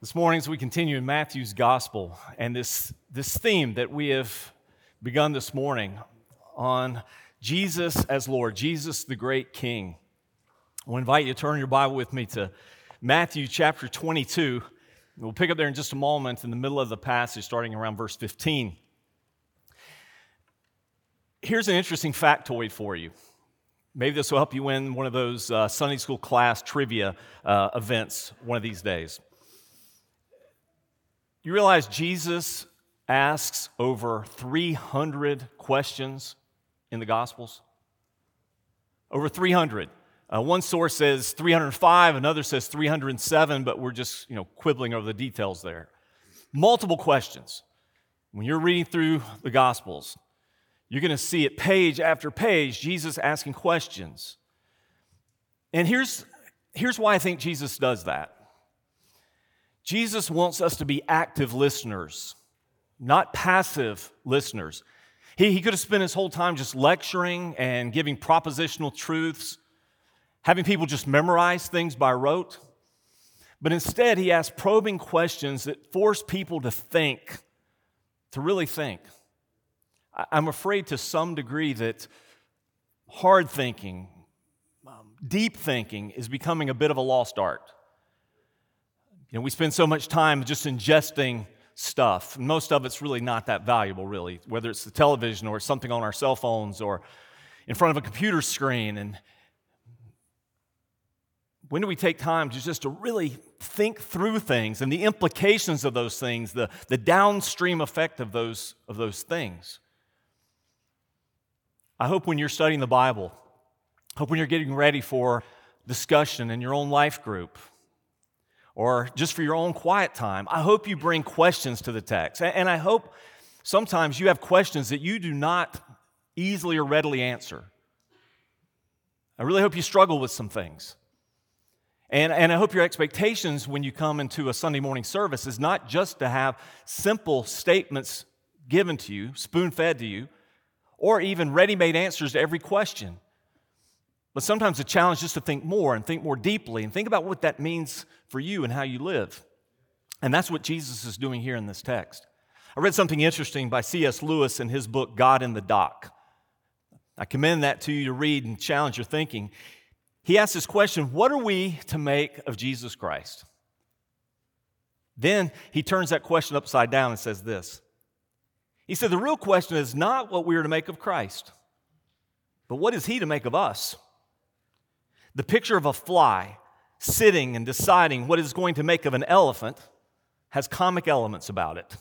This morning, as we continue in Matthew's Gospel, and this theme that we have begun this morning on Jesus as Lord, Jesus the great King, I want to invite you to turn your Bible with me to Matthew chapter 22. We'll pick up there in just a moment in the middle of the passage, starting around verse 15. Here's an interesting factoid for you. Maybe this will help you win one of those Sunday school class trivia events one of these days. You realize Jesus asks over 300 questions in the Gospels? Over 300. One source says 305, another says 307, but we're just quibbling over the details there. Multiple questions. When you're reading through the Gospels, you're going to see it page after page, Jesus asking questions. And here's why I think Jesus does that. Jesus wants us to be active listeners, not passive listeners. He could have spent his whole time just lecturing and giving propositional truths, having people just memorize things by rote. But instead, he asks probing questions that force people to think, to really think. I'm afraid to some degree that hard thinking, deep thinking is becoming a bit of a lost art. We spend so much time just ingesting stuff. Most of it's really not that valuable, really, whether it's the television or something on our cell phones or in front of a computer screen. And when do we take time to really think through things and the implications of those things, the downstream effect of those things? I hope when you're studying the Bible, I hope when you're getting ready for discussion in your own life group, or just for your own quiet time, I hope you bring questions to the text. And I hope sometimes you have questions that you do not easily or readily answer. I really hope you struggle with some things. And I hope your expectations when you come into a Sunday morning service is not just to have simple statements given to you, spoon-fed to you, or even ready-made answers to every question. But sometimes the challenge is just to think more and think more deeply and think about what that means for you and how you live. And that's what Jesus is doing here in this text. I read something interesting by C.S. Lewis in his book, God in the Dock. I commend that to you to read and challenge your thinking. He asks this question, what are we to make of Jesus Christ? Then he turns that question upside down and says this. He said, the real question is not what we are to make of Christ, but what is he to make of us? The picture of a fly sitting and deciding what it's going to make of an elephant has comic elements about it.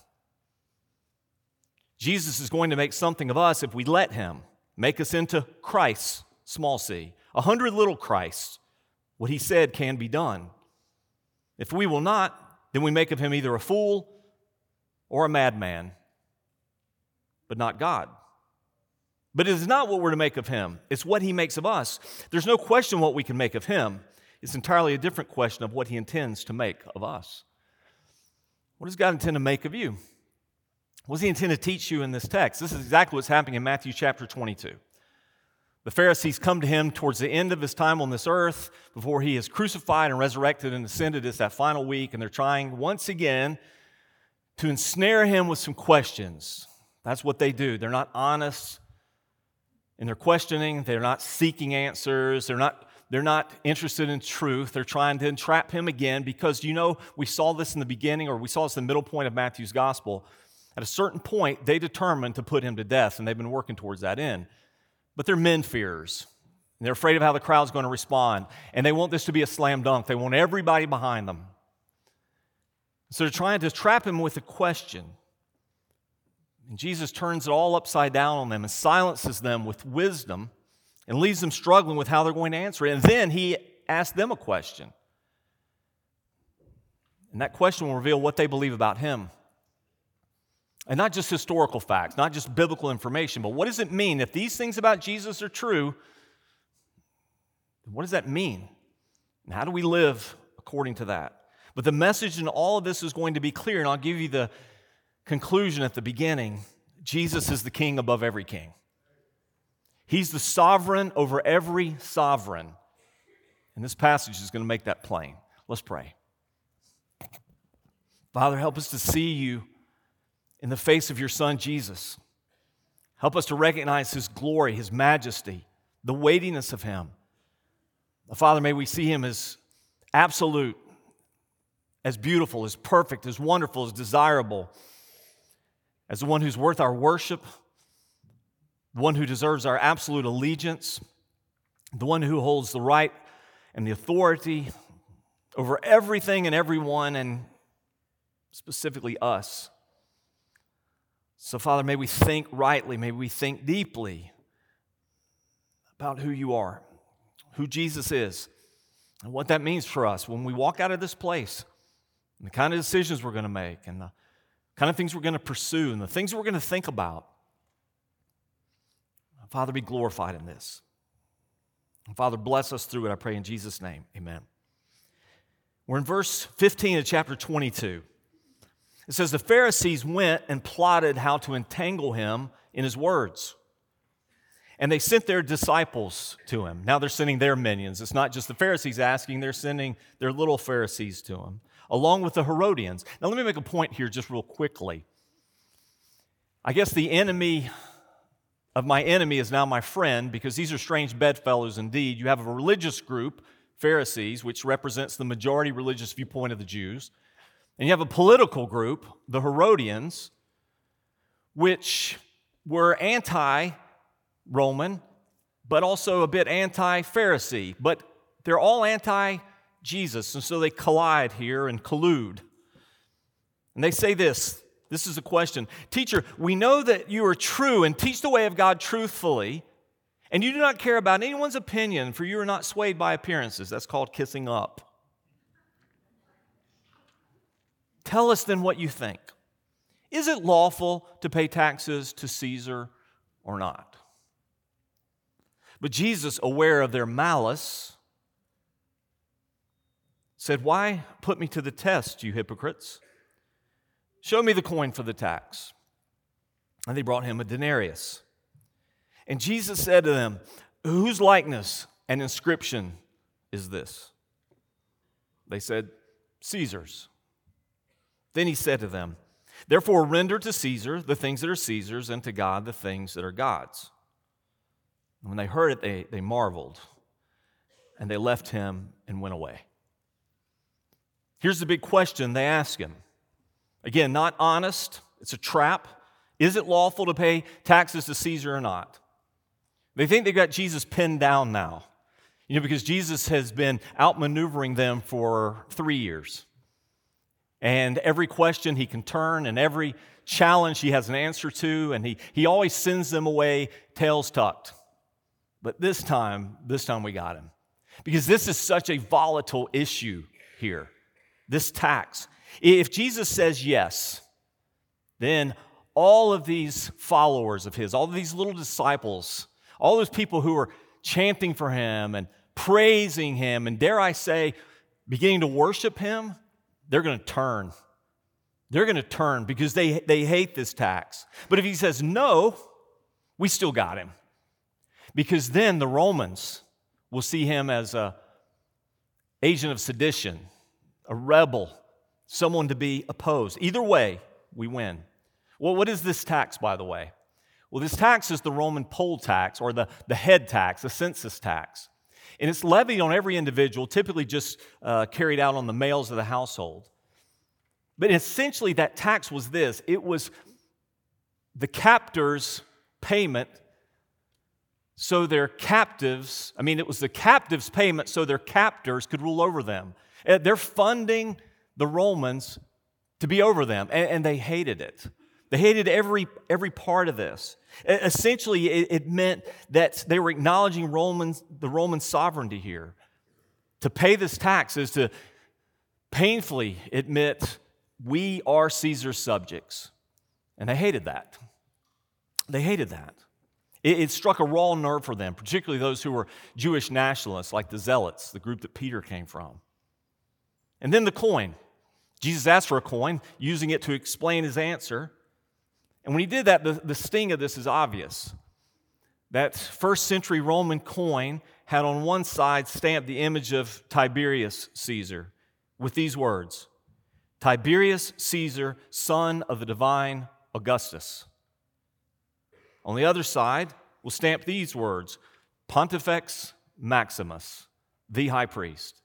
Jesus is going to make something of us if we let him make us into Christ, small c, 100 little Christs. What he said can be done. If we will not, then we make of him either a fool or a madman, but not God. But it is not what we're to make of him. It's what he makes of us. There's no question what we can make of him. It's entirely a different question of what he intends to make of us. What does God intend to make of you? What does he intend to teach you in this text? This is exactly what's happening in Matthew chapter 22. The Pharisees come to him towards the end of his time on this earth before he is crucified and resurrected and ascended. It's that final week, and they're trying once again to ensnare him with some questions. That's what they do. They're not honest in their questioning. They're not seeking answers. They're not interested in truth. They're trying to entrap him again because, we saw this in the beginning, or we saw this in the middle point of Matthew's gospel. At a certain point, they determined to put him to death, and they've been working towards that end. But they're men-fearers. And they're afraid of how the crowd's going to respond. And they want this to be a slam dunk. They want everybody behind them. So they're trying to trap him with a question. And Jesus turns it all upside down on them and silences them with wisdom and leaves them struggling with how they're going to answer it. And then he asks them a question. And that question will reveal what they believe about him. And not just historical facts, not just biblical information, but what does it mean? If these things about Jesus are true, what does that mean? And how do we live according to that? But the message in all of this is going to be clear, and I'll give you the conclusion at the beginning. Jesus is the king above every king. He's the sovereign over every sovereign. And this passage is going to make that plain. Let's pray. Father, help us to see you in the face of your Son, Jesus. Help us to recognize his glory, his majesty, the weightiness of him. Father, may we see him as absolute, as beautiful, as perfect, as wonderful, as desirable, as the one who's worth our worship, the one who deserves our absolute allegiance, the one who holds the right and the authority over everything and everyone, and specifically us. So, Father, may we think rightly, may we think deeply about who you are, who Jesus is, and what that means for us when we walk out of this place, and the kind of decisions we're going to make, and the kind of things we're going to pursue, and the things we're going to think about. Father, be glorified in this. And Father, bless us through it, I pray in Jesus' name. Amen. We're in verse 15 of chapter 22. It says, the Pharisees went and plotted how to entangle him in his words. And they sent their disciples to him. Now they're sending their minions. It's not just the Pharisees asking, they're sending their little Pharisees to him, along with the Herodians. Now let me make a point here just real quickly. I guess the enemy of my enemy is now my friend, because these are strange bedfellows indeed. You have a religious group, Pharisees, which represents the majority religious viewpoint of the Jews. And you have a political group, the Herodians, which were anti-Roman, but also a bit anti-Pharisee. But they're all anti-Jesus, and so they collide here and collude. And they say this is a question. Teacher, we know that you are true and teach the way of God truthfully, and you do not care about anyone's opinion, for you are not swayed by appearances. That's called kissing up. Tell us then what you think. Is it lawful to pay taxes to Caesar or not? But Jesus, aware of their malice, said, why put me to the test, you hypocrites? Show me the coin for the tax. And they brought him a denarius. And Jesus said to them, whose likeness and inscription is this? They said, Caesar's. Then he said to them, therefore render to Caesar the things that are Caesar's, and to God the things that are God's. And when they heard it, they marveled, and they left him and went away. Here's the big question they ask him. Again, not honest, it's a trap. Is it lawful to pay taxes to Caesar or not? They think they've got Jesus pinned down now, because Jesus has been outmaneuvering them for 3 years. And every question he can turn, and every challenge he has an answer to, and he always sends them away tails tucked. But this time we got him. Because this is such a volatile issue here, this tax. If Jesus says yes, then all of these followers of his, all of these little disciples, all those people who are chanting for him and praising him, and dare I say, beginning to worship him, they're going to turn. They're going to turn because they hate this tax. But if he says no, we still got him. Because then the Romans will see him as an agent of sedition, a rebel, someone to be opposed. Either way, we win. Well, what is this tax, by the way? Well, this tax is the Roman poll tax, or the head tax, the census tax. And it's levied on every individual, typically just carried out on the males of the household. But essentially that tax was this. It was the captor's payment so their captives, it was the captives' payment so their captors could rule over them. They're funding the Romans to be over them, and they hated it. They hated every part of this. Essentially, it meant that they were acknowledging the Roman sovereignty here. To pay this tax is to painfully admit we are Caesar's subjects. And they hated that. They hated that. It struck a raw nerve for them, particularly those who were Jewish nationalists, like the Zealots, the group that Peter came from. And then the coin. Jesus asked for a coin, using it to explain his answer. And when he did that, the sting of this is obvious. That first century Roman coin had on one side stamped the image of Tiberius Caesar with these words, Tiberius Caesar, son of the divine Augustus. On the other side, we'll stamp these words, Pontifex Maximus, the high priest.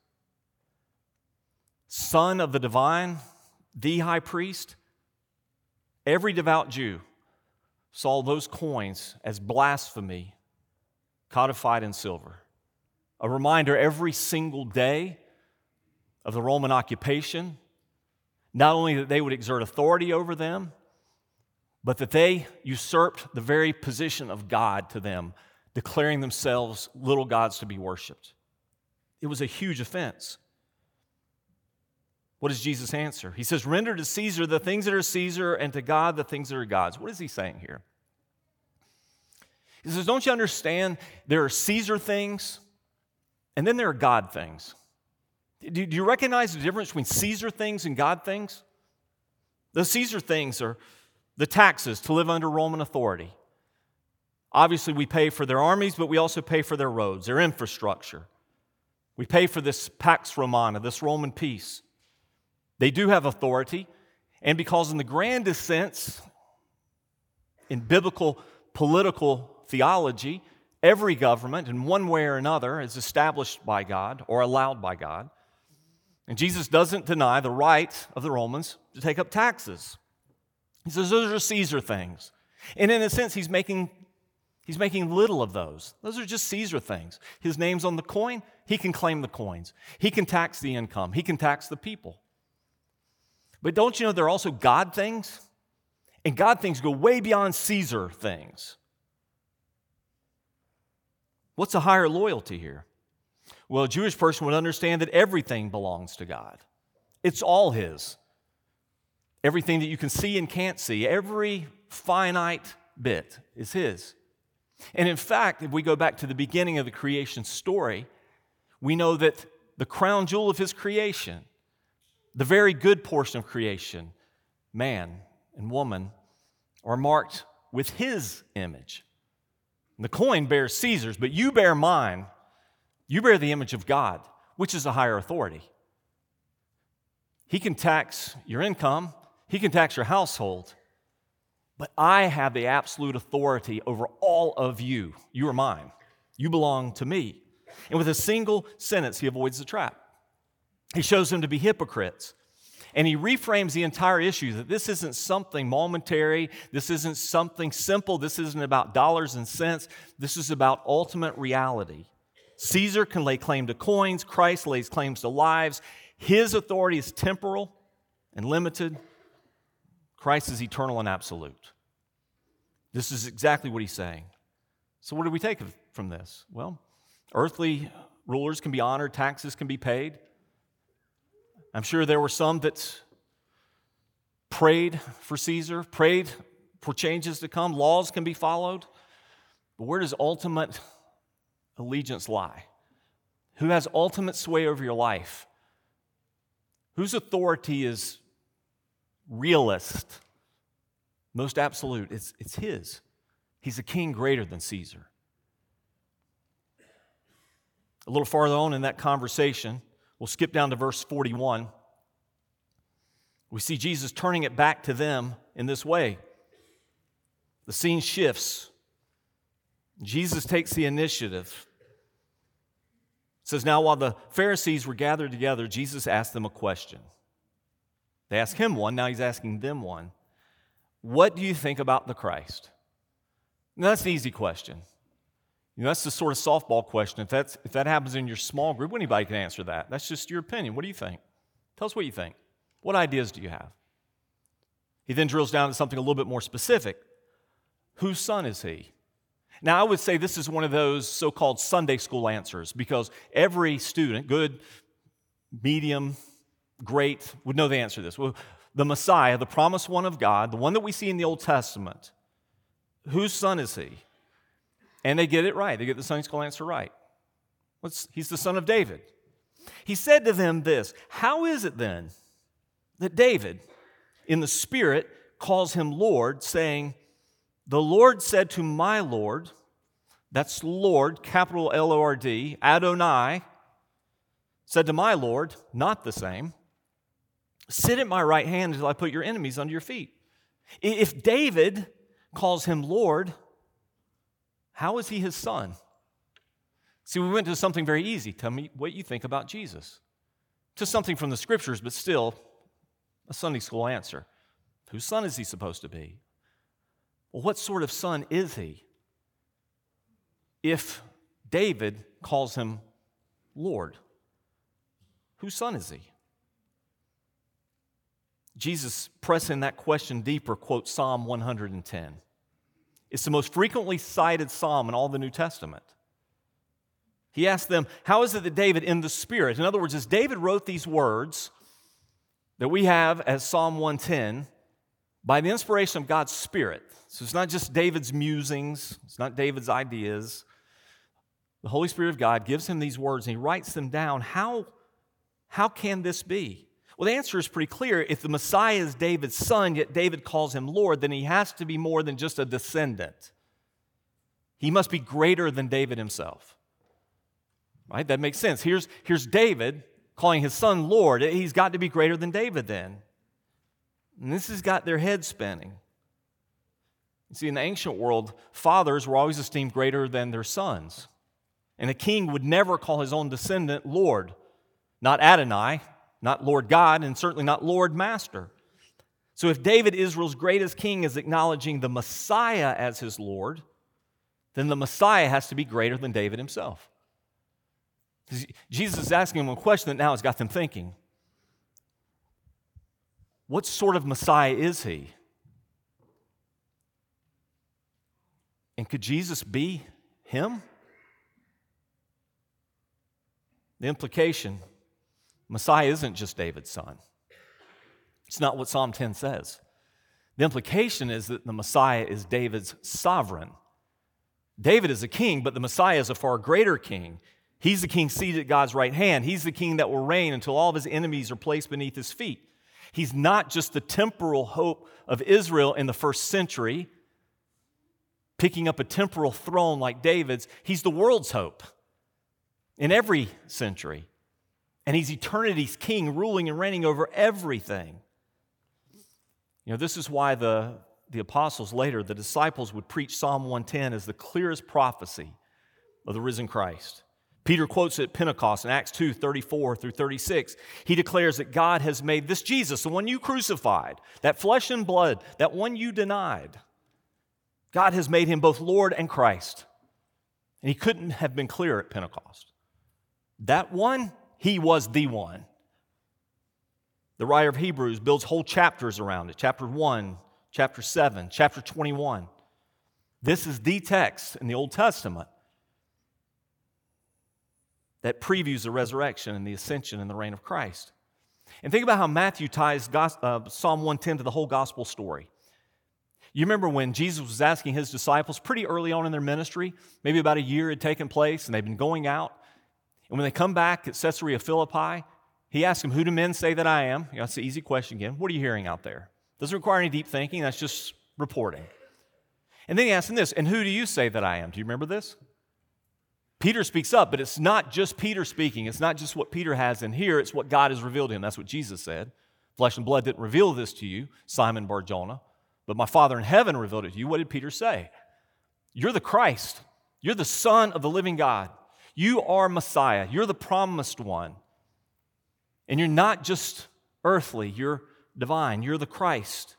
Son of the divine, the high priest. Every devout Jew saw those coins as blasphemy codified in silver. A reminder every single day of the Roman occupation, not only that they would exert authority over them, but that they usurped the very position of God to them, declaring themselves little gods to be worshiped. It was a huge offense. What does Jesus answer? He says, render to Caesar the things that are Caesar, and to God the things that are God's. What is he saying here? He says, don't you understand there are Caesar things, and then there are God things? Do you recognize the difference between Caesar things and God things? The Caesar things are the taxes to live under Roman authority. Obviously, we pay for their armies, but we also pay for their roads, their infrastructure. We pay for this Pax Romana, this Roman peace. They do have authority, and because in the grandest sense, in biblical political theology, every government, in one way or another, is established by God or allowed by God. And Jesus doesn't deny the right of the Romans to take up taxes. He says those are Caesar things. And in a sense, he's making little of those. Those are just Caesar things. His name's on the coin, he can claim the coins. He can tax the income. He can tax the people. But don't you know there are also God things? And God things go way beyond Caesar things. What's a higher loyalty here? Well, a Jewish person would understand that everything belongs to God. It's all His. Everything that you can see and can't see, every finite bit is His. And in fact, if we go back to the beginning of the creation story, we know that the crown jewel of His creation, the very good portion of creation, man and woman, are marked with His image. And the coin bears Caesar's, but you bear mine. You bear the image of God, which is a higher authority. He can tax your income. He can tax your household. But I have the absolute authority over all of you. You are mine. You belong to me. And with a single sentence, he avoids the trap. He shows them to be hypocrites. And he reframes the entire issue that this isn't something momentary. This isn't something simple. This isn't about dollars and cents. This is about ultimate reality. Caesar can lay claim to coins. Christ lays claims to lives. His authority is temporal and limited. Christ is eternal and absolute. This is exactly what he's saying. So what do we take from this? Well, earthly rulers can be honored, taxes can be paid. I'm sure there were some that prayed for Caesar, prayed for changes to come. Laws can be followed. But where does ultimate allegiance lie? Who has ultimate sway over your life? Whose authority is realist, most absolute? It's his. He's a king greater than Caesar. A little farther on in that conversation, we'll skip down to verse 41. We see Jesus turning it back to them in this way. The scene shifts. Jesus takes the initiative. It says, now while the Pharisees were gathered together, Jesus asked them a question. They asked him one, now he's asking them one. What do you think about the Christ? Now, that's an easy question. That's the sort of softball question. If that happens in your small group, anybody can answer that. That's just your opinion. What do you think? Tell us what you think. What ideas do you have? He then drills down to something a little bit more specific. Whose son is he? Now, I would say this is one of those so-called Sunday school answers because every student, good, medium, great, would know the answer to this. Well, the Messiah, the promised one of God, the one that we see in the Old Testament, whose son is he? And they get it right. They get the Sunday school answer right. He's the son of David. He said to them this, how is it then that David, in the Spirit, calls him Lord, saying, the Lord said to my Lord, that's Lord, capital L-O-R-D, Adonai, said to my Lord, not the same. Sit at my right hand until I put your enemies under your feet. If David calls him Lord, how is he his son? See, we went to something very easy. Tell me what you think about Jesus. Just something from the scriptures, but still a Sunday school answer. Whose son is he supposed to be? Well, what sort of son is he if David calls him Lord? Whose son is he? Jesus, pressing that question deeper, quotes Psalm 110. It's the most frequently cited psalm in all the New Testament. He asked them, how is it that David in the Spirit, in other words, as David wrote these words that we have as Psalm 110, by the inspiration of God's Spirit. So it's not just David's musings, it's not David's ideas. The Holy Spirit of God gives him these words and he writes them down. How can this be? Well, the answer is pretty clear. If the Messiah is David's son, yet David calls him Lord, then he has to be more than just a descendant. He must be greater than David himself. Right? That makes sense. Here's David calling his son Lord. He's got to be greater than David then. And this has got their head spinning. You see, in the ancient world, fathers were always esteemed greater than their sons. And a king would never call his own descendant Lord. Not Adonai, not Lord God, and certainly not Lord Master. So if David, Israel's greatest king, is acknowledging the Messiah as his Lord, then the Messiah has to be greater than David himself. Jesus is asking them a question that now has got them thinking. What sort of Messiah is he? And could Jesus be him? The implication, Messiah isn't just David's son. It's not what Psalm 10 says. The implication is that the Messiah is David's sovereign. David is a king, but the Messiah is a far greater king. He's the king seated at God's right hand. He's the king that will reign until all of his enemies are placed beneath his feet. He's not just the temporal hope of Israel in the first century, picking up a temporal throne like David's. He's the world's hope in every century. And he's eternity's king, ruling and reigning over everything. You know, this is why the apostles later, the disciples, would preach Psalm 110 as the clearest prophecy of the risen Christ. Peter quotes it at Pentecost in Acts 2, 34 through 36. He declares that God has made this Jesus, the one you crucified, that flesh and blood, that one you denied. God has made him both Lord and Christ. And he couldn't have been clearer at Pentecost. That one, he was the one. The writer of Hebrews builds whole chapters around it. Chapter 1, chapter 7, chapter 21. This is the text in the Old Testament that previews the resurrection and the ascension and the reign of Christ. And think about how Matthew ties Psalm 110 to the whole gospel story. You remember when Jesus was asking his disciples pretty early on in their ministry, maybe about a year had taken place, and they've been going out. And when they come back at Caesarea Philippi, he asked them, who do men say that I am? You know, that's an easy question again. What are you hearing out there? Doesn't require any deep thinking. That's just reporting. And then he asked them this, and who do you say that I am? Do you remember this? Peter speaks up, but it's not just Peter speaking. It's not just what Peter has in here. It's what God has revealed to him. That's what Jesus said. Flesh and blood didn't reveal this to you, Simon Bar-Jonah, but my Father in heaven revealed it to you. What did Peter say? You're the Christ. You're the Son of the living God. You are Messiah. You're the promised one. And you're not just earthly. You're divine. You're the Christ.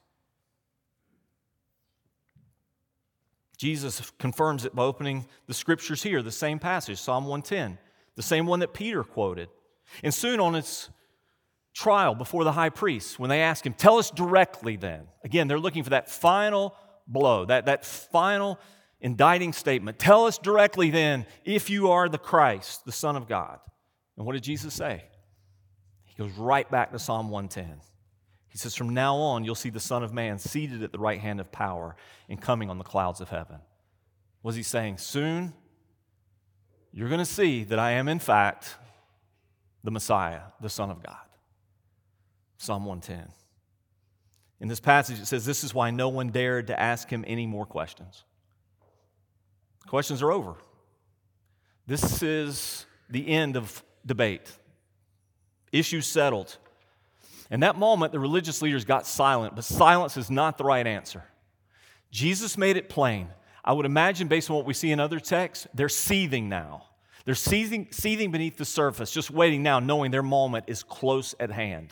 Jesus confirms it by opening the scriptures here, the same passage, Psalm 110, the same one that Peter quoted. And soon on its trial before the high priest, when they ask him, tell us directly then. Again, they're looking for that final blow, that final indicting statement. Tell us directly then if you are the Christ, the Son of God. And what did Jesus say? He goes right back to Psalm 110. He says, from now on, you'll see the Son of Man seated at the right hand of power and coming on the clouds of heaven. Was he saying, soon you're going to see that I am, in fact, the Messiah, the Son of God? Psalm 110. In this passage, it says, this is why no one dared to ask him any more questions. Questions are over. This is the end of debate. Issues settled. In that moment, the religious leaders got silent, but silence is not the right answer. Jesus made it plain. I would imagine, based on what we see in other texts, they're seething now. They're seething beneath the surface, just waiting now, knowing their moment is close at hand.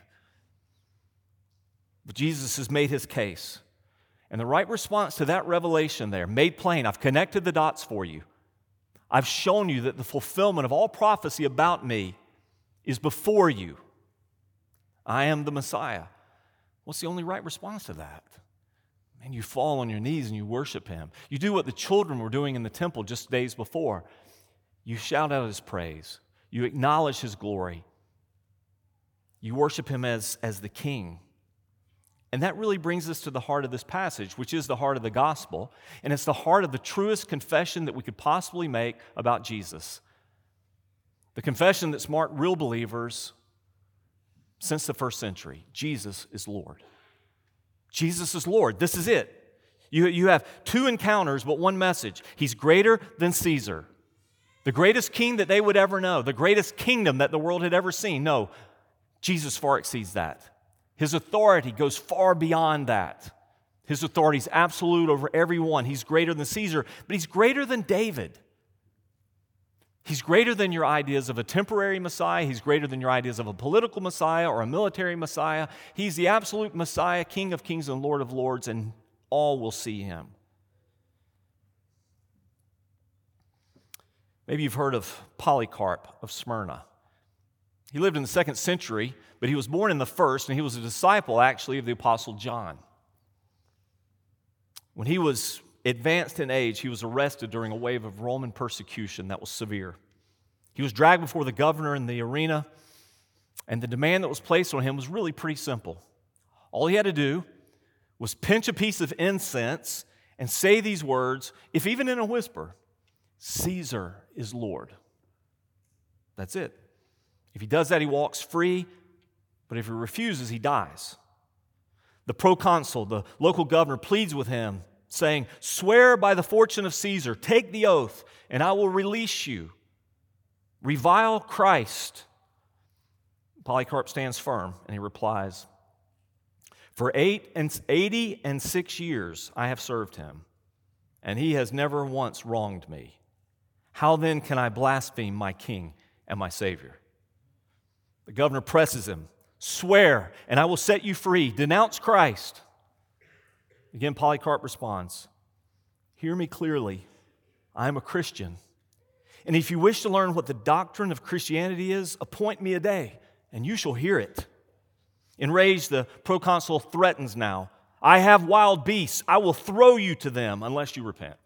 But Jesus has made his case. And the right response to that revelation there, made plain, I've connected the dots for you. I've shown you that the fulfillment of all prophecy about me is before you. I am the Messiah. What's the only right response to that? And you fall on your knees and you worship him. You do what the children were doing in the temple just days before. You shout out his praise. You acknowledge his glory. You worship him as the king. And that really brings us to the heart of this passage, which is the heart of the gospel. And it's the heart of the truest confession that we could possibly make about Jesus. The confession that's marked real believers since the first century. Jesus is Lord. Jesus is Lord. This is it. You have two encounters, but one message. He's greater than Caesar. The greatest king that they would ever know, the greatest kingdom that the world had ever seen. No, Jesus far exceeds that. His authority goes far beyond that. His authority is absolute over everyone. He's greater than Caesar, but he's greater than David. He's greater than your ideas of a temporary Messiah. He's greater than your ideas of a political Messiah or a military Messiah. He's the absolute Messiah, King of kings and Lord of lords, and all will see him. Maybe you've heard of Polycarp of Smyrna. He lived in the 2nd century, but he was born in the 1st, and he was a disciple, actually, of the Apostle John. When he was advanced in age, he was arrested during a wave of Roman persecution that was severe. He was dragged before the governor in the arena, and the demand that was placed on him was really pretty simple. All he had to do was pinch a piece of incense and say these words, if even in a whisper, Caesar is Lord. That's it. If he does that, he walks free, but if he refuses, he dies. The proconsul, the local governor, pleads with him, saying, swear by the fortune of Caesar, take the oath, and I will release you. Revile Christ. Polycarp stands firm, and he replies, for 86 years I have served him, and he has never once wronged me. How then can I blaspheme my king and my Savior? The governor presses him, swear, and I will set you free. Denounce Christ. Again, Polycarp responds, hear me clearly. I am a Christian. And if you wish to learn what the doctrine of Christianity is, appoint me a day, and you shall hear it. Enraged, the proconsul threatens now, I have wild beasts. I will throw you to them unless you repent.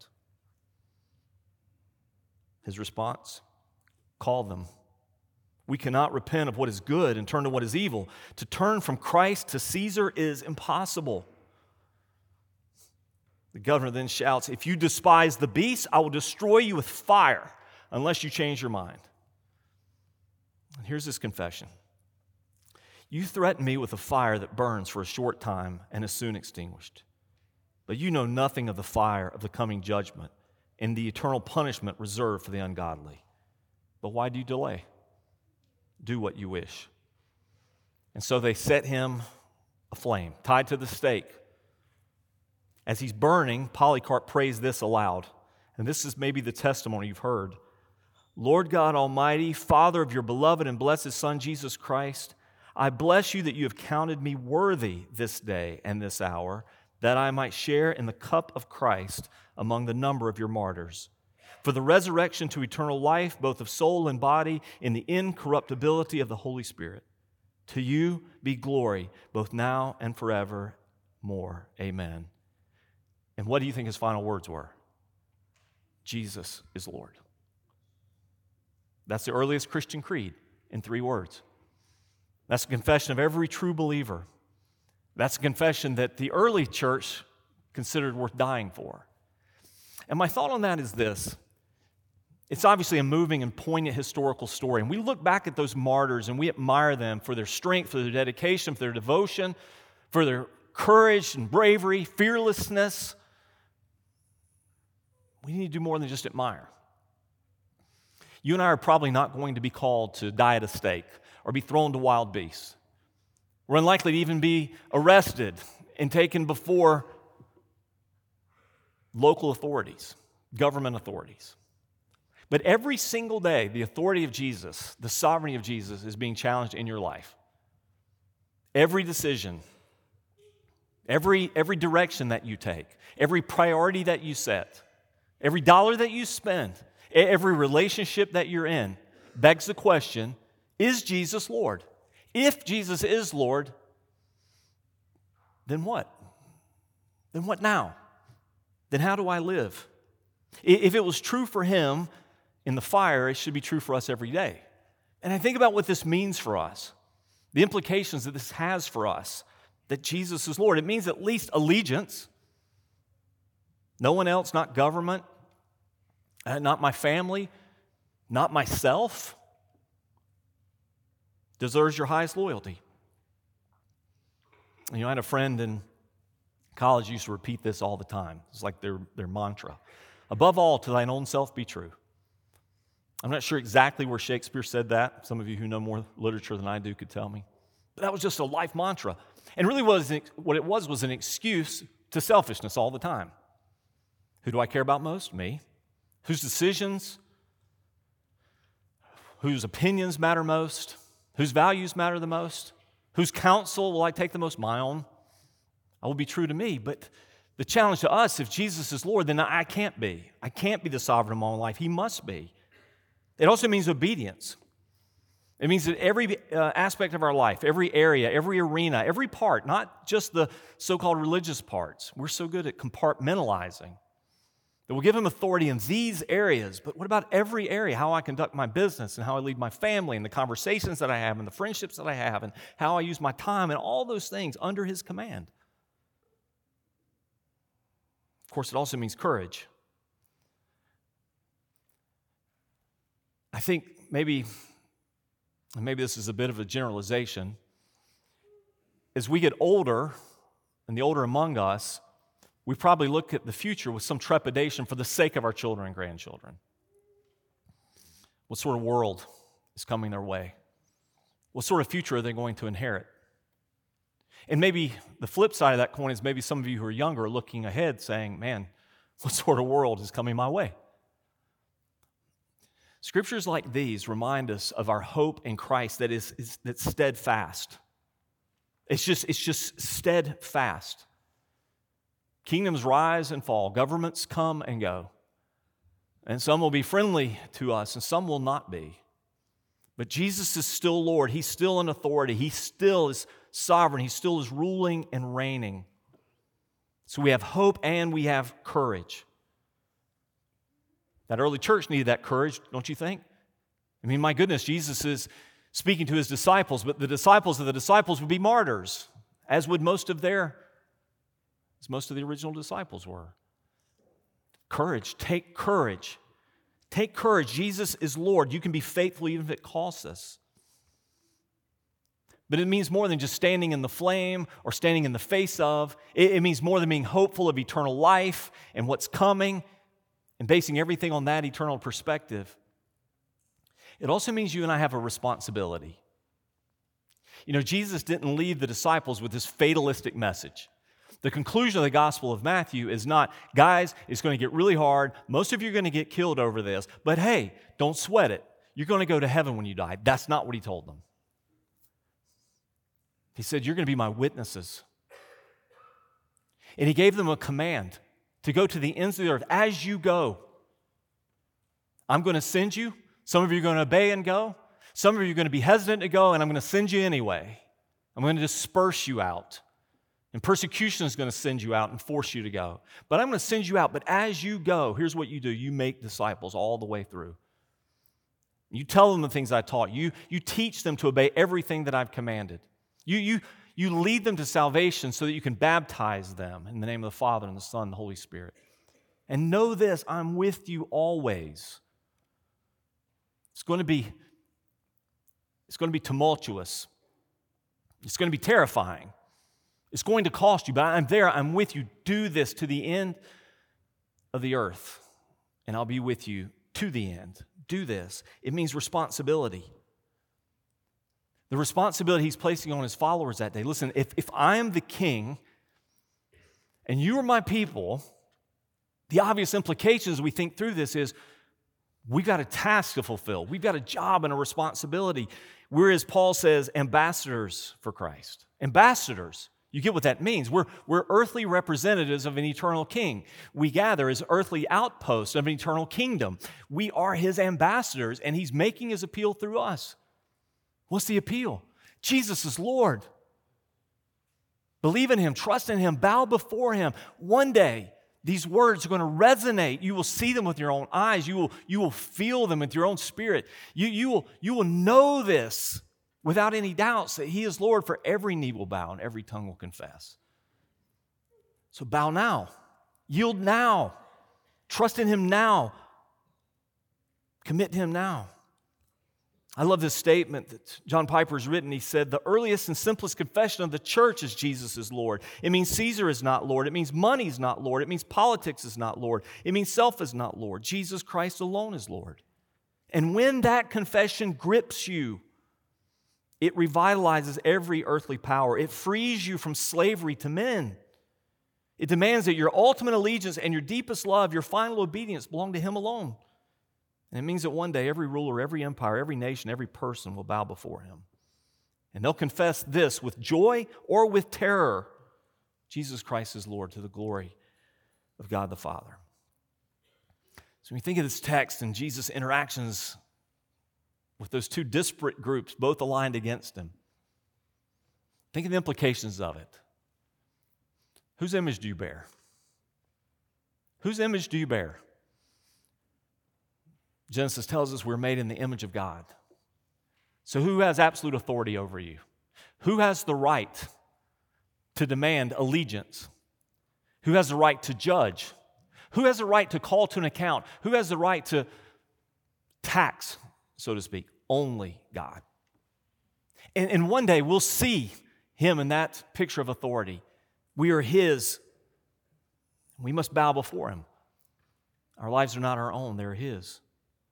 His response, call them. We cannot repent of what is good and turn to what is evil. To turn from Christ to Caesar is impossible. The governor then shouts, if you despise the beast, I will destroy you with fire unless you change your mind. And here's his confession. You threaten me with a fire that burns for a short time and is soon extinguished. But you know nothing of the fire of the coming judgment and the eternal punishment reserved for the ungodly. But why do you delay? Do what you wish. And so they set him aflame, tied to the stake. As he's burning, Polycarp prays this aloud. And this is maybe the testimony you've heard. Lord God Almighty, Father of your beloved and blessed Son, Jesus Christ, I bless you that you have counted me worthy this day and this hour, that I might share in the cup of Christ among the number of your martyrs. For the resurrection to eternal life, both of soul and body, in the incorruptibility of the Holy Spirit. To you be glory, both now and forevermore. Amen. And what do you think his final words were? Jesus is Lord. That's the earliest Christian creed in 3 words. That's a confession of every true believer. That's a confession that the early church considered worth dying for. And my thought on that is this. It's obviously a moving and poignant historical story. And we look back at those martyrs and we admire them for their strength, for their dedication, for their devotion, for their courage and bravery, fearlessness. We need to do more than just admire. You and I are probably not going to be called to die at a stake or be thrown to wild beasts. We're unlikely to even be arrested and taken before local authorities, government authorities. But every single day, the authority of Jesus, the sovereignty of Jesus is being challenged in your life. Every decision, every direction that you take, every priority that you set, every dollar that you spend, every relationship that you're in begs the question, is Jesus Lord? If Jesus is Lord, then what? Then what now? Then how do I live? If it was true for him in the fire, it should be true for us every day. And I think about what this means for us, the implications that this has for us, that Jesus is Lord. It means at least allegiance. No one else, not government, not my family, not myself, deserves your highest loyalty. You know, I had a friend in college who used to repeat this all the time. It's like their mantra. Above all, to thine own self be true. I'm not sure exactly where Shakespeare said that. Some of you who know more literature than I do could tell me. But that was just a life mantra. And really what it was an excuse to selfishness all the time. Who do I care about most? Me. Whose decisions, whose opinions matter most? Whose values matter the most? Whose counsel will I take the most? My own. I will be true to me. But the challenge to us, if Jesus is Lord, then I can't be. I can't be the sovereign of my own life. He must be. It also means obedience. It means that every aspect of our life, every area, every arena, every part, not just the so-called religious parts. We're so good at compartmentalizing that we'll give him authority in these areas, but what about every area? How I conduct my business and how I lead my family and the conversations that I have and the friendships that I have and how I use my time and all those things under his command. Of course, it also means courage. I think maybe this is a bit of a generalization. As we get older, and the older among us, we probably look at the future with some trepidation for the sake of our children and grandchildren. What sort of world is coming their way? What sort of future are they going to inherit? And maybe the flip side of that coin is maybe some of you who are younger are looking ahead saying, man, what sort of world is coming my way? Scriptures like these remind us of our hope in Christ that's steadfast. It's just steadfast. Kingdoms rise and fall. Governments come and go. And some will be friendly to us and some will not be. But Jesus is still Lord. He's still in authority. He still is sovereign. He still is ruling and reigning. So we have hope and we have courage. That early church needed that courage, don't you think? I mean, my goodness, Jesus is speaking to his disciples, but the disciples of the disciples would be martyrs, as would most of the original disciples were. Courage, take courage. Take courage. Jesus is Lord. You can be faithful even if it costs us. But it means more than just standing in the flame or standing in the face of. It means more than being hopeful of eternal life and what's coming and basing everything on that eternal perspective. It also means you and I have a responsibility. You know, Jesus didn't leave the disciples with this fatalistic message. The conclusion of the Gospel of Matthew is not, guys, it's going to get really hard. Most of you are going to get killed over this. But hey, don't sweat it. You're going to go to heaven when you die. That's not what he told them. He said, you're going to be my witnesses. And he gave them a command to go to the ends of the earth. As you go, I'm going to send you. Some of you are going to obey and go. Some of you are going to be hesitant to go, and I'm going to send you anyway. I'm going to disperse you out. And persecution is going to send you out and force you to go. But I'm going to send you out. But as you go, here's what you do. You make disciples all the way through. You tell them the things I taught. You teach them to obey everything that I've commanded. You lead them to salvation so that you can baptize them in the name of the Father and the Son and the Holy Spirit. And know this, I'm with you always. It's going to be tumultuous. It's going to be terrifying. It's going to cost you, but I'm there, I'm with you. Do this to the end of the earth, and I'll be with you to the end. Do this. It means responsibility. The responsibility he's placing on his followers that day. Listen, if I am the king and you are my people, the obvious implications as we think through this is we've got a task to fulfill. We've got a job and a responsibility. We're, as Paul says, ambassadors for Christ. Ambassadors. You get what that means. We're earthly representatives of an eternal king. We gather as earthly outposts of an eternal kingdom. We are his ambassadors, and he's making his appeal through us. What's the appeal? Jesus is Lord. Believe in him, trust in him, bow before him. One day, these words are going to resonate. You will see them with your own eyes. You will feel them with your own spirit. You will know this without any doubts that he is Lord, for every knee will bow and every tongue will confess. So bow now. Yield now. Trust in him now. Commit to him now. I love this statement that John Piper's written. He said, the earliest and simplest confession of the church is Jesus is Lord. It means Caesar is not Lord. It means money is not Lord. It means politics is not Lord. It means self is not Lord. Jesus Christ alone is Lord. And when that confession grips you, it revitalizes every earthly power. It frees you from slavery to men. It demands that your ultimate allegiance and your deepest love, your final obedience, belong to him alone. And it means that one day every ruler, every empire, every nation, every person will bow before him. And they'll confess this with joy or with terror. Jesus Christ is Lord, to the glory of God the Father. So when you think of this text and Jesus' interactions with those two disparate groups, both aligned against him, think of the implications of it. Whose image do you bear? Whose image do you bear? Genesis tells us we're made in the image of God. So who has absolute authority over you? Who has the right to demand allegiance? Who has the right to judge? Who has the right to call to an account? Who has the right to tax, so to speak? Only God. And one day we'll see him in that picture of authority. We are his. We must bow before him. Our lives are not our own, they're his.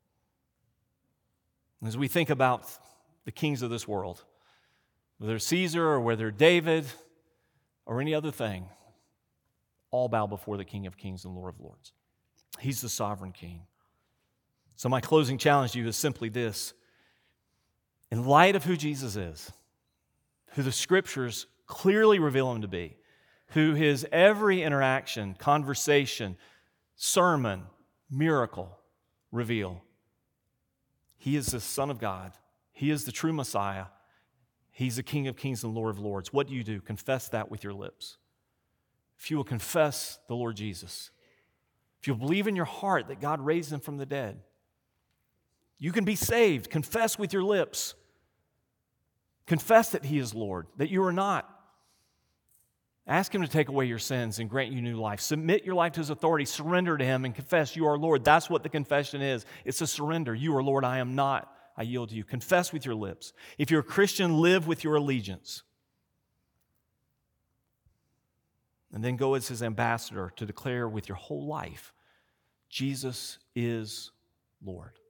As we think about the kings of this world, whether Caesar or whether David or any other thing, all bow before the King of Kings and Lord of Lords. He's the sovereign king. So my closing challenge to you is simply this. In light of who Jesus is, who the Scriptures clearly reveal him to be, who his every interaction, conversation, sermon, miracle reveal, he is the Son of God. He is the true Messiah. He's the King of Kings and Lord of Lords. What do? Confess that with your lips. If you will confess the Lord Jesus, if you'll believe in your heart that God raised him from the dead, you can be saved. Confess with your lips. Confess that he is Lord, that you are not. Ask him to take away your sins and grant you new life. Submit your life to his authority. Surrender to him and confess you are Lord. That's what the confession is. It's a surrender. You are Lord, I am not. I yield to you. Confess with your lips. If you're a Christian, live with your allegiance. And then go as his ambassador to declare with your whole life, Jesus is Lord.